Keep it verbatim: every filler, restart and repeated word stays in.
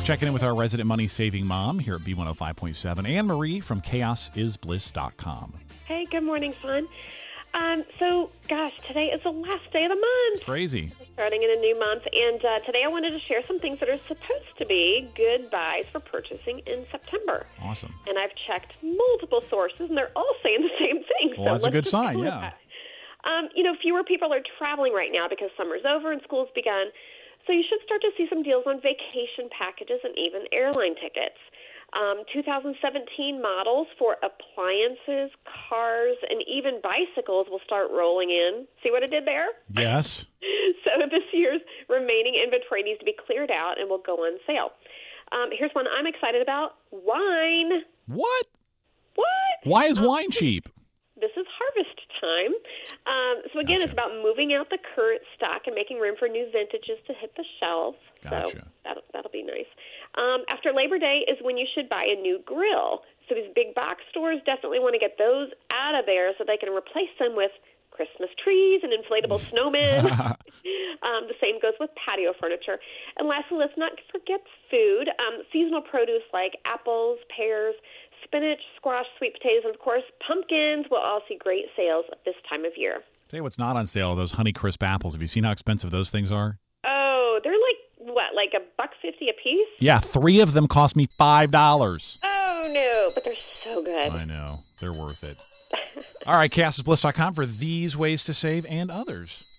Checking in with our resident money-saving mom here at B one oh five point seven, Anne Marie from chaos is bliss dot com. Hey, good morning, son. Um, so, gosh, today is the last day of the month. Crazy. We're starting in a new month, and uh, today I wanted to share some things that are supposed to be good buys for purchasing in September. Awesome. And I've checked multiple sources, and they're all saying the same thing. Well, so that's a let's good just sign, go with yeah. that. Um, you know, fewer people are traveling right now because summer's over and school's begun. So you should start to see some deals on vacation packages and even airline tickets. Um, two thousand seventeen models for appliances, cars, and even bicycles will start rolling in. See what I did there? Yes. So this year's remaining inventory needs to be cleared out and will go on sale. Um, here's one I'm excited about. Wine. What? What? Why is Um, wine cheap? This is harvest time. Um, so, again, Gotcha. it's about moving out the current stock and making room for new vintages to hit the shelves. Gotcha. So that'll, that'll be nice. Um, after Labor Day is when you should buy a new grill. So these big box stores definitely want to get those out of there so they can replace them with Christmas trees and inflatable snowmen. um, the same goes with patio furniture. And lastly, let's not forget food. Um, seasonal produce like apples, pears, spinach, squash, sweet potatoes, and, of course, pumpkins will all see great sales at this time of year. Tell you what's not on sale, those Honeycrisp apples. Have you seen how expensive those things are? Oh, they're like, what, like a buck fifty a piece? Yeah, three of them cost me five dollars. Oh, no, but they're so good. I know. They're worth it. All right, chaos is bliss dot com for these ways to save and others.